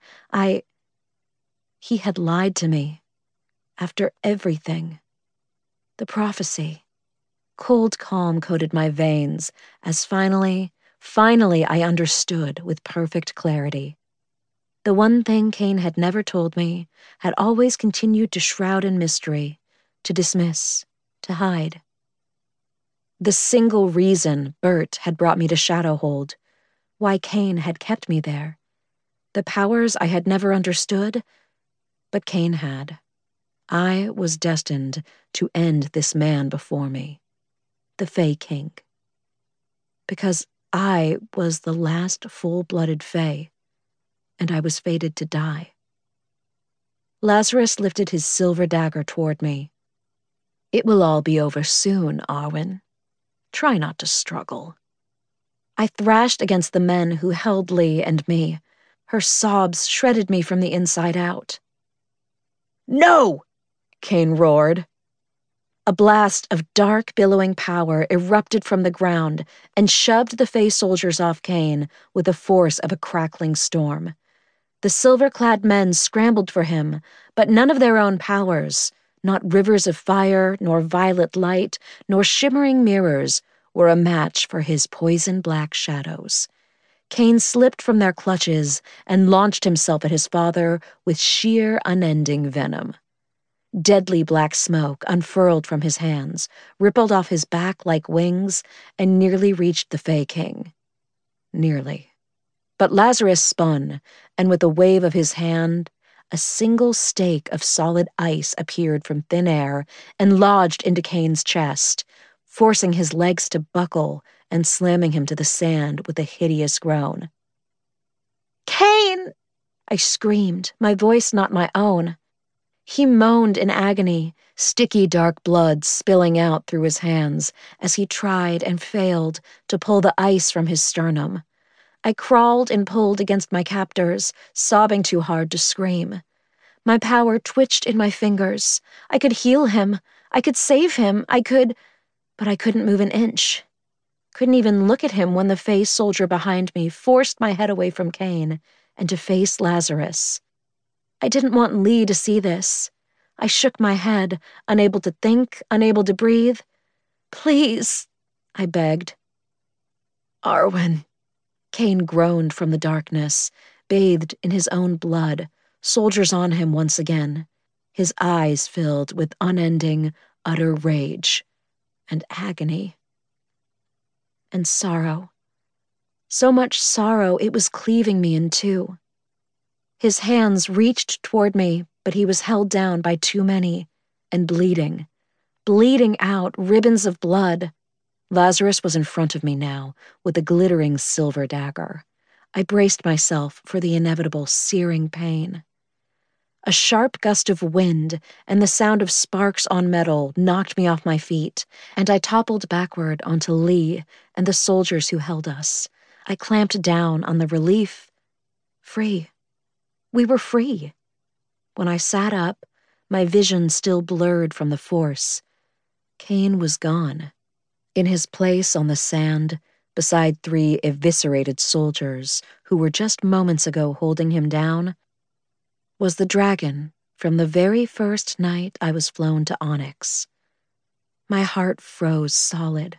He had lied to me. After everything. The prophecy. Cold calm coated my veins as finally I understood with perfect clarity. The one thing Cain had never told me had always continued to shroud in mystery, to dismiss, to hide. The single reason Bert had brought me to Shadowhold, why Cain had kept me there. The powers I had never understood, but Cain had. I was destined to end this man before me, the Fae King. Because I was the last full-blooded Fae, and I was fated to die. Lazarus lifted his silver dagger toward me. "It will all be over soon, Arwen. Try not to struggle." I thrashed against the men who held Lee and me. Her sobs shredded me from the inside out. "No!" Cain roared. A blast of dark, billowing power erupted from the ground and shoved the Fae soldiers off Cain with the force of a crackling storm. The silver-clad men scrambled for him, but none of their own powers, not rivers of fire, nor violet light, nor shimmering mirrors, were a match for his poison-black shadows. Cain slipped from their clutches and launched himself at his father with sheer, unending venom. Deadly black smoke unfurled from his hands, rippled off his back like wings, and nearly reached the Fae King. Nearly. But Lazarus spun, and with a wave of his hand, a single stake of solid ice appeared from thin air and lodged into Cain's chest, forcing his legs to buckle and slamming him to the sand with a hideous groan. "Cain!" I screamed, my voice not my own. He moaned in agony, sticky dark blood spilling out through his hands as he tried and failed to pull the ice from his sternum. I crawled and pulled against my captors, sobbing too hard to scream. My power twitched in my fingers. I could heal him. I could save him. But I couldn't move an inch. Couldn't even look at him when the Fae soldier behind me forced my head away from Cain and to face Lazarus. I didn't want Lee to see this. I shook my head, unable to think, unable to breathe. "Please," I begged. "Arwen." Cain groaned from the darkness, bathed in his own blood, soldiers on him once again, his eyes filled with unending, utter rage and agony. And sorrow. So much sorrow it was cleaving me in two. His hands reached toward me, but he was held down by too many, and bleeding out ribbons of blood. Lazarus was in front of me now, with a glittering silver dagger. I braced myself for the inevitable searing pain. A sharp gust of wind and the sound of sparks on metal knocked me off my feet, and I toppled backward onto Lee and the soldiers who held us. I clamped down on the relief. Free. We were free. When I sat up, my vision still blurred from the force. Kane was gone. In his place on the sand, beside 3 eviscerated soldiers who were just moments ago holding him down, was the dragon from the very first night I was flown to Onyx. My heart froze solid.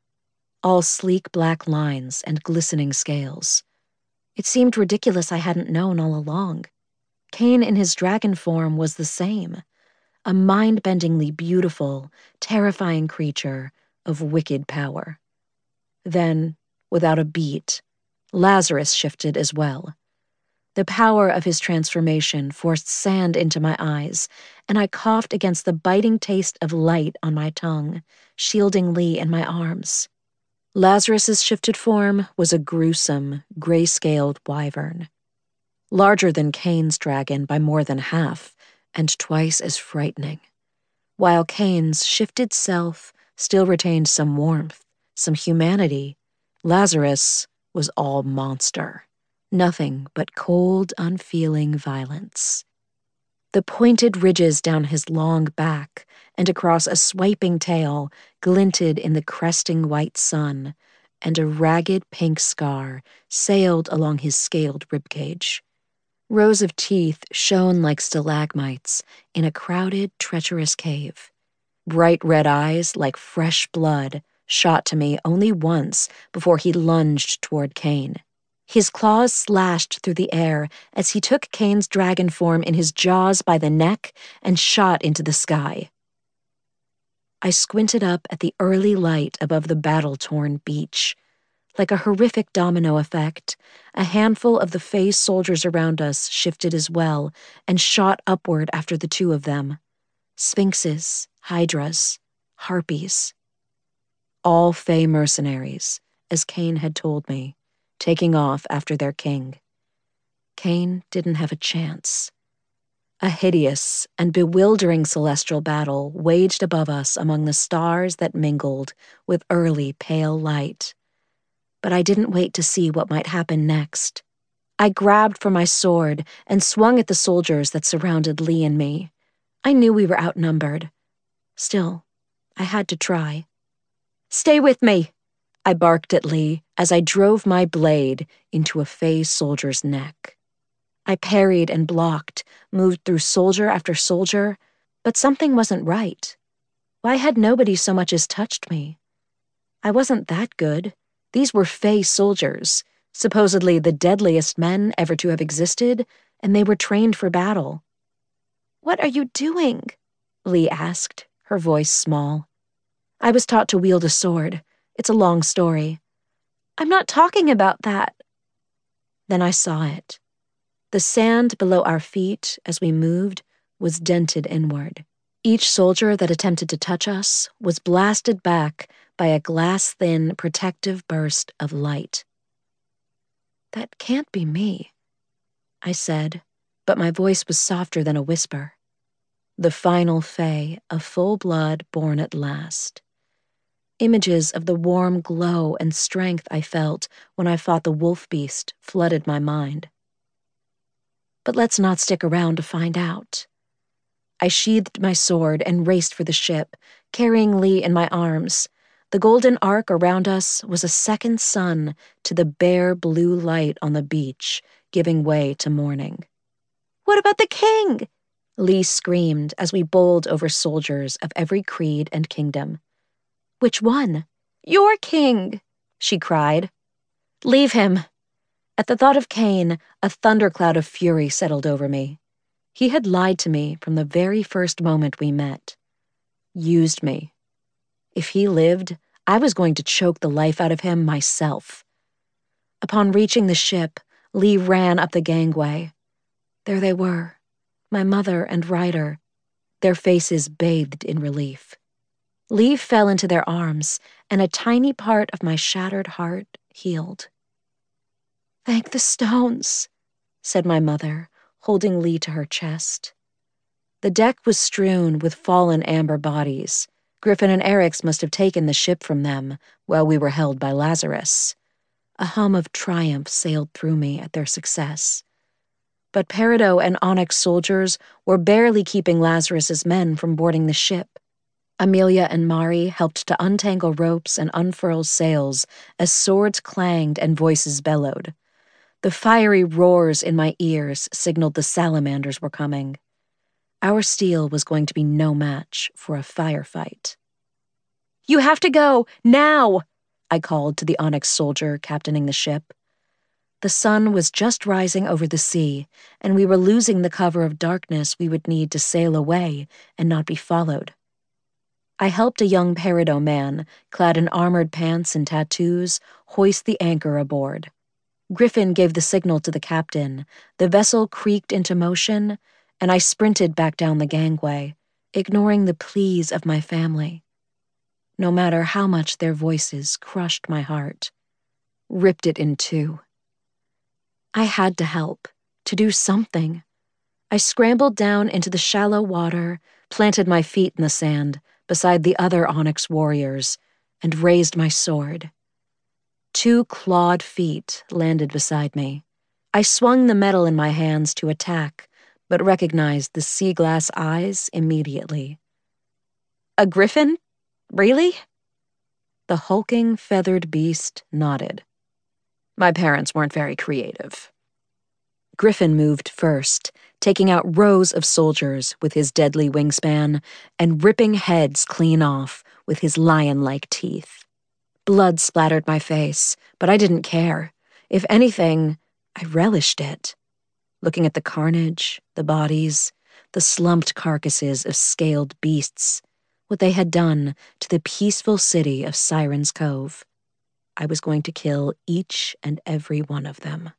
All sleek black lines and glistening scales. It seemed ridiculous I hadn't known all along. Kane in his dragon form was the same, a mind-bendingly beautiful, terrifying creature of wicked power. Then, without a beat, Lazarus shifted as well. The power of his transformation forced sand into my eyes, and I coughed against the biting taste of light on my tongue, shielding Lee in my arms. Lazarus's shifted form was a gruesome, gray-scaled wyvern. Larger than Kane's dragon by more than half, and twice as frightening. While Kane's shifted self still retained some warmth, some humanity, Lazarus was all monster. Nothing but cold, unfeeling violence. The pointed ridges down his long back and across a swiping tail glinted in the cresting white sun, and a ragged pink scar sailed along his scaled ribcage. Rows of teeth shone like stalagmites in a crowded, treacherous cave. Bright red eyes, like fresh blood, shot to me only once before he lunged toward Kane. His claws slashed through the air as he took Kane's dragon form in his jaws by the neck and shot into the sky. I squinted up at the early light above the battle-torn beach. Like a horrific domino effect, a handful of the Fae soldiers around us shifted as well and shot upward after the 2 of them. Sphinxes, hydras, harpies. All Fae mercenaries, as Kane had told me, taking off after their king. Kane didn't have a chance. A hideous and bewildering celestial battle waged above us among the stars that mingled with early pale light. But I didn't wait to see what might happen next. I grabbed for my sword and swung at the soldiers that surrounded Lee and me. I knew we were outnumbered. Still, I had to try. "Stay with me," I barked at Lee as I drove my blade into a Fae soldier's neck. I parried and blocked, moved through soldier after soldier, but something wasn't right. Why had nobody so much as touched me? I wasn't that good. These were Fae soldiers, supposedly the deadliest men ever to have existed, and they were trained for battle. "What are you doing?" Lee asked, her voice small. "I was taught to wield a sword. It's a long story." "I'm not talking about that." Then I saw it. The sand below our feet, as we moved, was dented inward. Each soldier that attempted to touch us was blasted back by a glass-thin, protective burst of light. "That can't be me," I said, but my voice was softer than a whisper. The final Fae, a full blood born at last. Images of the warm glow and strength I felt when I fought the wolf beast flooded my mind. But let's not stick around to find out. I sheathed my sword and raced for the ship, carrying Lee in my arms. The golden arc around us was a second sun to the bare blue light on the beach, giving way to morning. "What about the king?" Lee screamed as we bowled over soldiers of every creed and kingdom. "Which one?" "Your king," she cried. "Leave him." At the thought of Kane, a thundercloud of fury settled over me. He had lied to me from the very first moment we met. Used me. If he lived, I was going to choke the life out of him myself. Upon reaching the ship, Lee ran up the gangway. There they were, my mother and Ryder, their faces bathed in relief. Lee fell into their arms, and a tiny part of my shattered heart healed. "Thank the stones," said my mother, holding Lee to her chest. The deck was strewn with fallen amber bodies. Griffin and Eric's must have taken the ship from them while we were held by Lazarus. A hum of triumph sailed through me at their success. But Peridot and Onyx soldiers were barely keeping Lazarus's men from boarding the ship. Amelia and Mari helped to untangle ropes and unfurl sails as swords clanged and voices bellowed. The fiery roars in my ears signaled the salamanders were coming. Our steel was going to be no match for a firefight. "You have to go, now!" I called to the Onyx soldier captaining the ship. The sun was just rising over the sea, and we were losing the cover of darkness we would need to sail away and not be followed. I helped a young Peridot man, clad in armored pants and tattoos, hoist the anchor aboard. Griffin gave the signal to the captain, the vessel creaked into motion, and I sprinted back down the gangway, ignoring the pleas of my family. No matter how much their voices crushed my heart, ripped it in two. I had to help, to do something. I scrambled down into the shallow water, planted my feet in the sand beside the other Onyx warriors, and raised my sword. 2 clawed feet landed beside me. I swung the metal in my hands to attack, but recognized the sea glass eyes immediately. "A griffin? Really?" The hulking, feathered beast nodded. My parents weren't very creative. Griffin moved first, taking out rows of soldiers with his deadly wingspan and ripping heads clean off with his lion-like teeth. Blood splattered my face, but I didn't care. If anything, I relished it. Looking at the carnage, the bodies, the slumped carcasses of scaled beasts, what they had done to the peaceful city of Siren's Cove. I was going to kill each and every one of them.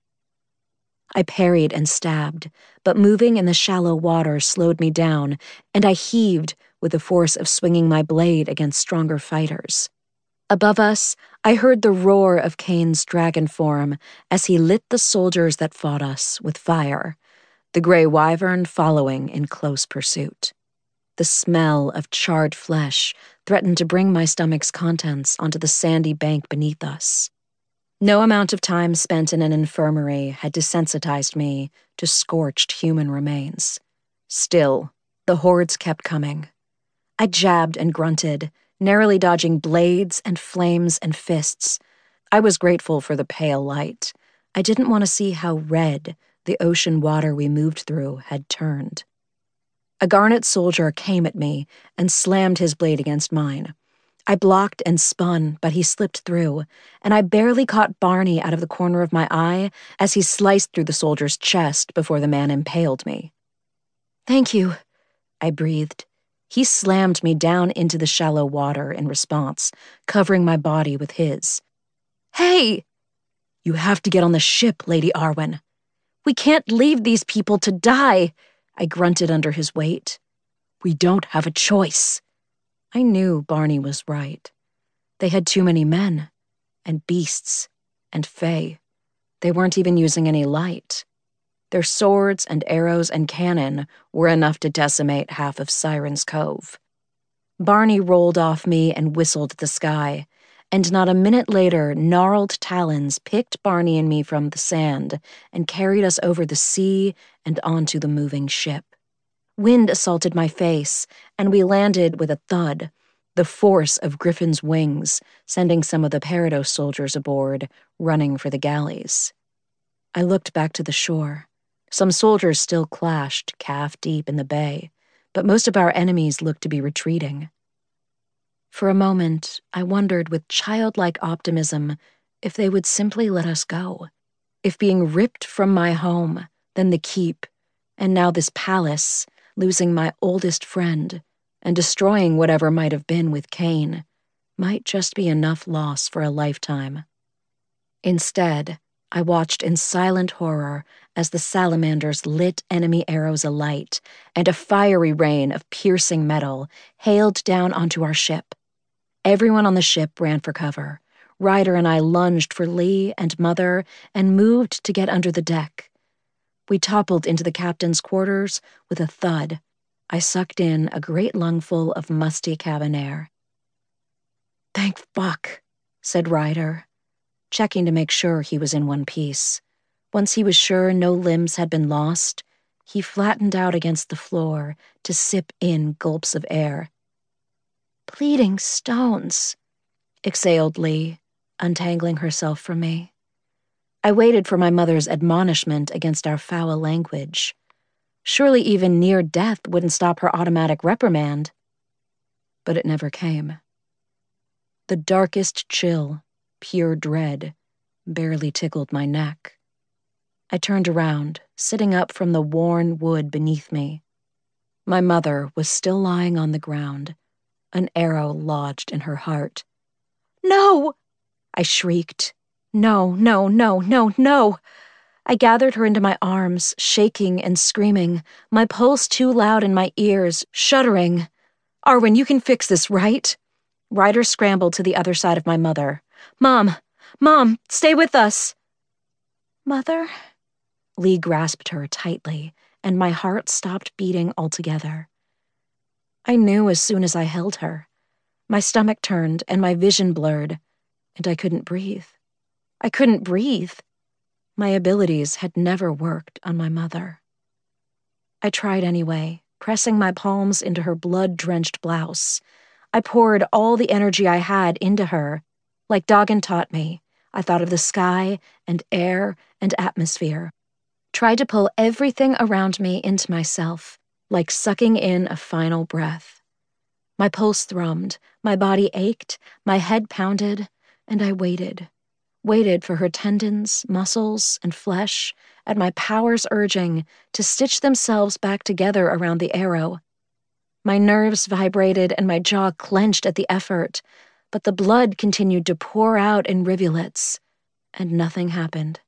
I parried and stabbed, but moving in the shallow water slowed me down, and I heaved with the force of swinging my blade against stronger fighters. Above us, I heard the roar of Cain's dragon form as he lit the soldiers that fought us with fire, the gray wyvern following in close pursuit. The smell of charred flesh threatened to bring my stomach's contents onto the sandy bank beneath us. No amount of time spent in an infirmary had desensitized me to scorched human remains. Still, the hordes kept coming. I jabbed and grunted, narrowly dodging blades and flames and fists. I was grateful for the pale light. I didn't want to see how red the ocean water we moved through had turned. A garnet soldier came at me and slammed his blade against mine. I blocked and spun, but he slipped through, and I barely caught Barney out of the corner of my eye as he sliced through the soldier's chest before the man impaled me. "Thank you," I breathed. He slammed me down into the shallow water in response, covering my body with his. "Hey!" "You have to get on the ship, Lady Arwen." "We can't leave these people to die," I grunted under his weight. "We don't have a choice." I knew Barney was right. They had too many men, and beasts, and fae. They weren't even using any light. Their swords and arrows and cannon were enough to decimate half of Siren's Cove. Barney rolled off me and whistled at the sky, and not a minute later, gnarled talons picked Barney and me from the sand and carried us over the sea and onto the moving ship. Wind assaulted my face, and we landed with a thud, the force of Griffin's wings sending some of the Peridot soldiers aboard, running for the galleys. I looked back to the shore. Some soldiers still clashed, calf-deep in the bay, but most of our enemies looked to be retreating. For a moment, I wondered with childlike optimism if they would simply let us go, if being ripped from my home, then the keep, and now this palace, losing my oldest friend, and destroying whatever might have been with Cain, might just be enough loss for a lifetime. Instead, I watched in silent horror as the salamanders lit enemy arrows alight, and a fiery rain of piercing metal hailed down onto our ship. Everyone on the ship ran for cover. Ryder and I lunged for Lee and Mother and moved to get under the deck. We toppled into the captain's quarters with a thud. I sucked in a great lungful of musty cabin air. "Thank fuck," said Ryder, checking to make sure he was in one piece. Once he was sure no limbs had been lost, he flattened out against the floor to sip in gulps of air. "Bleeding stones," exhaled Lee, untangling herself from me. I waited for my mother's admonishment against our foul language. Surely even near death wouldn't stop her automatic reprimand. But it never came. The darkest chill, pure dread, barely tickled my neck. I turned around, sitting up from the worn wood beneath me. My mother was still lying on the ground, an arrow lodged in her heart. "No!" I shrieked. "No, no, no, no, no!" I gathered her into my arms, shaking and screaming, my pulse too loud in my ears, shuddering. "Arwen, you can fix this, right?" Ryder scrambled to the other side of my mother. Mom, stay with us!" "Mother?" Lee grasped her tightly, and my heart stopped beating altogether. I knew as soon as I held her. My stomach turned and my vision blurred, and I couldn't breathe. I couldn't breathe. My abilities had never worked on my mother. I tried anyway, pressing my palms into her blood-drenched blouse. I poured all the energy I had into her. Like Doggin taught me, I thought of the sky and air and atmosphere. Tried to pull everything around me into myself, like sucking in a final breath. My pulse thrummed, my body ached, my head pounded, and I waited for her tendons, muscles, and flesh, and my powers urging to stitch themselves back together around the arrow. My nerves vibrated and my jaw clenched at the effort, but the blood continued to pour out in rivulets, and nothing happened.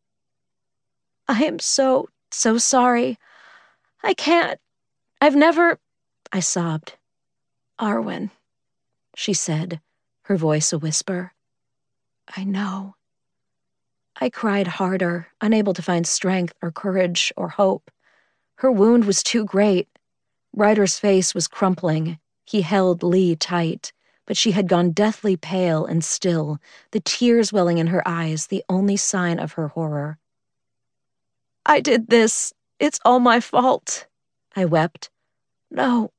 "I am so sorry. I can't. I've never," I sobbed. "Arwen," she said, her voice a whisper. "I know." I cried harder, unable to find strength or courage or hope. Her wound was too great. Ryder's face was crumpling. He held Lee tight, but she had gone deathly pale and still, the tears welling in her eyes, the only sign of her horror. "I did this. It's all my fault," I wept. No,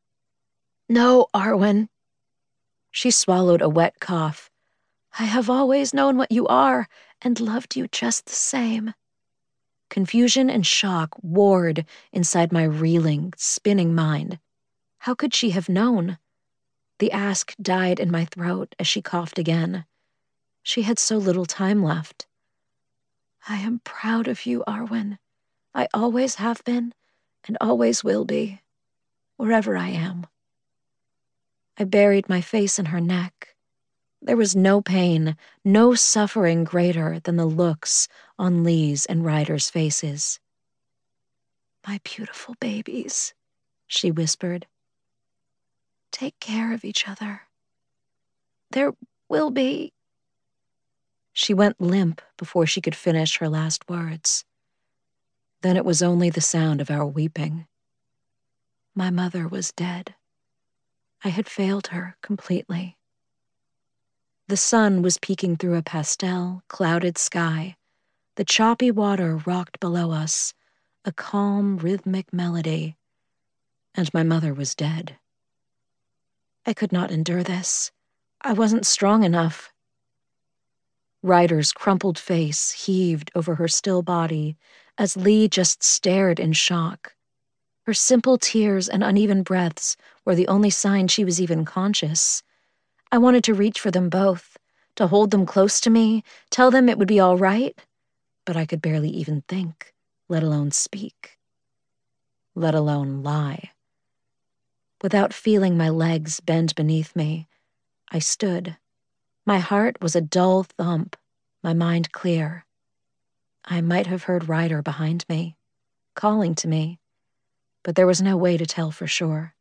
Arwen." She swallowed a wet cough. "I have always known what you are, and loved you just the same." Confusion and shock warred inside my reeling, spinning mind. How could she have known? The ask died in my throat as she coughed again. She had so little time left. "I am proud of you, Arwen. I always have been, and always will be, wherever I am." I buried my face in her neck. There was no pain, no suffering greater than the looks on Lee's and Ryder's faces. "My beautiful babies," she whispered. "Take care of each other. There will be—" She went limp before she could finish her last words. Then it was only the sound of our weeping. My mother was dead. I had failed her completely. The sun was peeking through a pastel, clouded sky. The choppy water rocked below us, a calm, rhythmic melody. And my mother was dead. I could not endure this. I wasn't strong enough. Ryder's crumpled face heaved over her still body as Lee just stared in shock. Her simple tears and uneven breaths were the only sign she was even conscious. I wanted to reach for them both, to hold them close to me, tell them it would be all right, but I could barely even think, let alone speak, let alone lie. Without feeling my legs bend beneath me, I stood. My heart was a dull thump, my mind clear. I might have heard Ryder behind me, calling to me, but there was no way to tell for sure.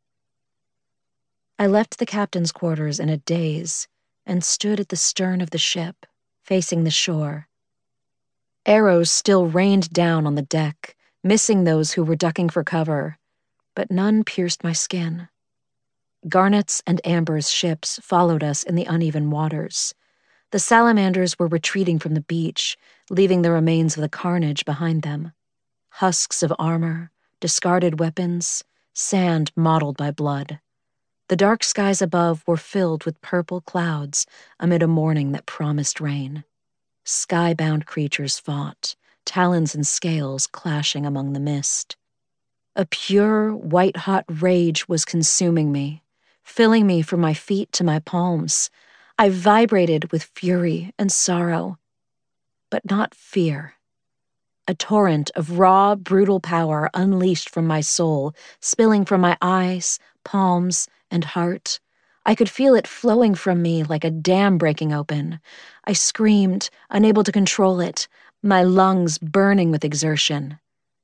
I left the captain's quarters in a daze and stood at the stern of the ship, facing the shore. Arrows still rained down on the deck, missing those who were ducking for cover, but none pierced my skin. Garnet's and Amber's ships followed us in the uneven waters. The salamanders were retreating from the beach, leaving the remains of the carnage behind them. Husks of armor, discarded weapons, sand mottled by blood. The dark skies above were filled with purple clouds amid a morning that promised rain. Sky-bound creatures fought, talons and scales clashing among the mist. A pure, white-hot rage was consuming me, filling me from my feet to my palms. I vibrated with fury and sorrow, but not fear. A torrent of raw, brutal power unleashed from my soul, spilling from my eyes, palms, and heart. I could feel it flowing from me like a dam breaking open. I screamed, unable to control it, my lungs burning with exertion.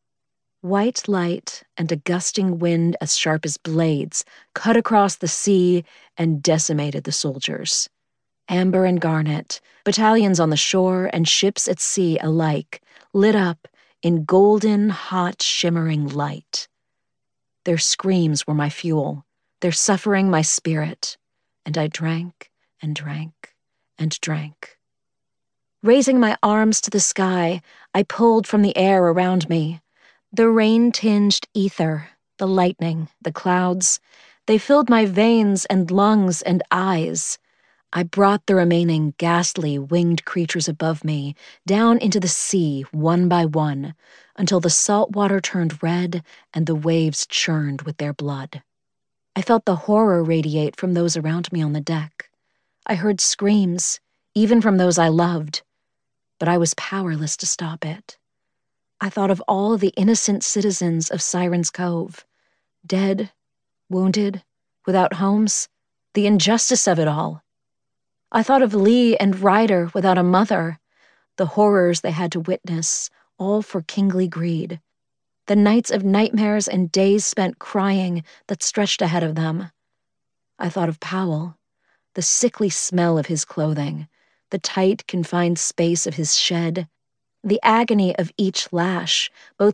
White light and a gusting wind as sharp as blades cut across the sea and decimated the soldiers. Amber and Garnet, battalions on the shore and ships at sea alike, lit up in golden, hot, shimmering light. Their screams were my fuel, their suffering my spirit, and I drank and drank and drank. Raising my arms to the sky, I pulled from the air around me. The rain-tinged ether, the lightning, the clouds, they filled my veins and lungs and eyes. I brought the remaining ghastly, winged creatures above me down into the sea one by one, until the salt water turned red and the waves churned with their blood. I felt the horror radiate from those around me on the deck. I heard screams, even from those I loved, but I was powerless to stop it. I thought of all the innocent citizens of Siren's Cove, dead, wounded, without homes, the injustice of it all. I thought of Lee and Ryder without a mother, the horrors they had to witness, all for kingly greed, the nights of nightmares and days spent crying that stretched ahead of them. I thought of Powell, the sickly smell of his clothing, the tight, confined space of his shed, the agony of each lash, both